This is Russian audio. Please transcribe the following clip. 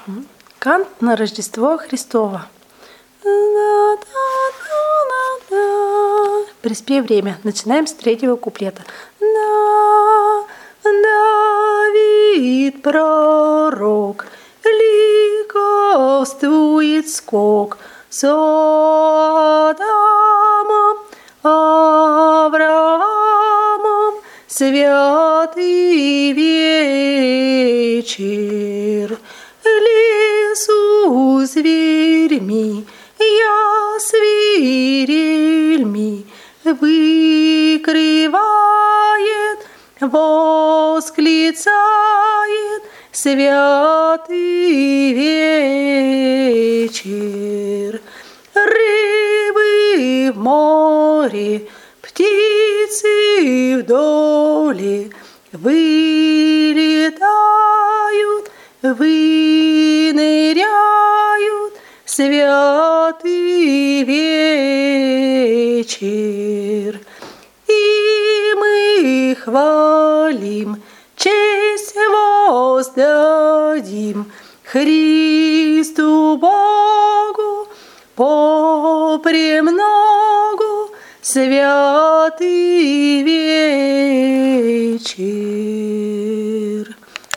Кант на Рождество Христово. Приспей время. Начинаем с 3-го куплета. Давид пророк ликовствует скок с Адамом, Авраамом, святый вечер. Лесу зверьми, я свирельми выкрывает, восклицает святый вечер. Рыбы в море, птицы в доле вылетают, выныряют, святый вечер. И мы хвалим, честь воздадим Христу Богу попремногу, святый вечер.